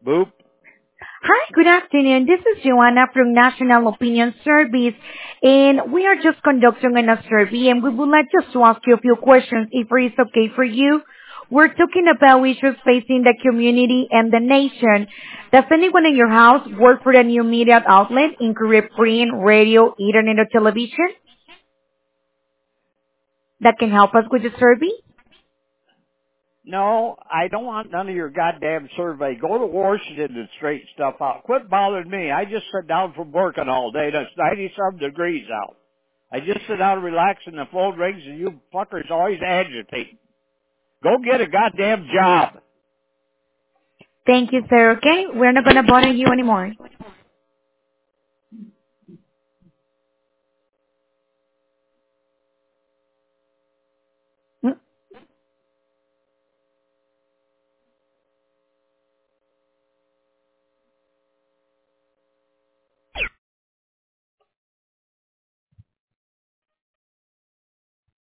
Boop. Hi, good afternoon. This is Joanna from National Opinion Service, and we are just conducting a survey, and we would like just to ask you a few questions, if it is okay for you. We're talking about issues facing the community and the nation. Does anyone in your house work for a new media outlet, including print, radio, internet, or television, that can help us with the survey? No, I don't want none of your goddamn survey. Go to Washington and straighten stuff out. Quit bothering me. I just sit down from working all day. It's 90-some degrees out. I just sit down and relax and the phone rings and you fuckers always agitate. Go get a goddamn job. Thank you, sir. Okay, we're not going to bother you anymore.